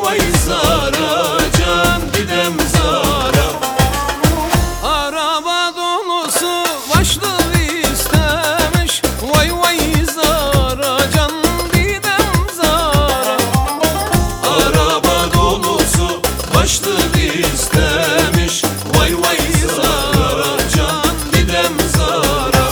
vay Zara, can didem Zara. Araba dolusu başlık istemiş, vay vay Zara, can didem Zara. Araba dolusu başlık istemiş, vay vay Zara, can didem Zara.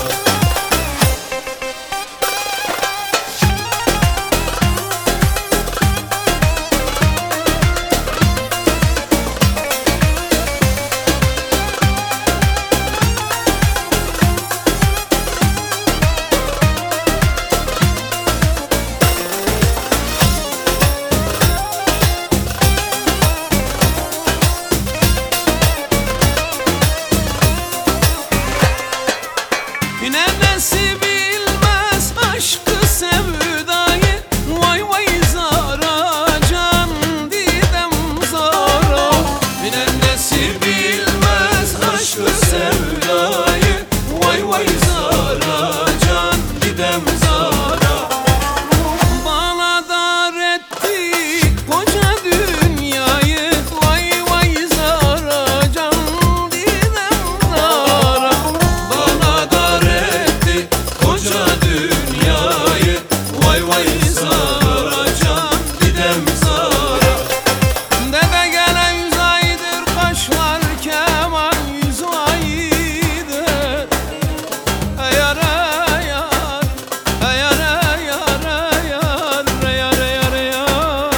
Nenesi bilmez aşkı sevdayı, vay vay Zara, can didem Zara. Nenesi bilmez aşkı sevdayı, vay vay Zara, can didem Zara. Bana dar etti koca dünyayı, vay vay Zara, can didem Zara. Bana dar etti koca dünyayı, vay vay Zara, can didem Zara. Dede gele 100 aydır kaşlar keman 100 aydır. Yar yar, yar yar yar, yar yar.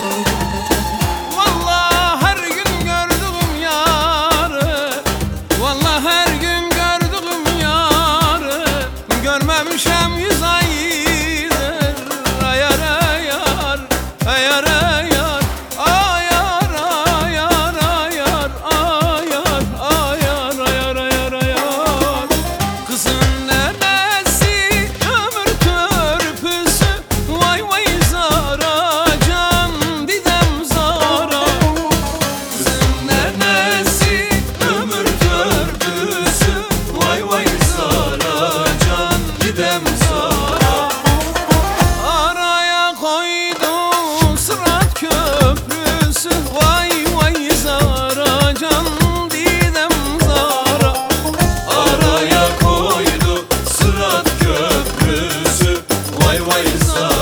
Vallahi her gün gördüğüm yarı, vallahi her gün gördüğüm yarı, görmemişem 100 aydır. Yar yar, yar yar. Ayar ayar ayar ayar ayar ayar ayar ayar. Kızın nenesi ömür törpüsü, vay vay Zara, can didem Zara. Kızın nenesi ömür törpüsü, vay vay Zara, can didem Zara. Araya koydu Sırat Köprüsü, vay vay Zara, can didem Zara. Araya koydu Sırat Köprüsü, vay vay Zara.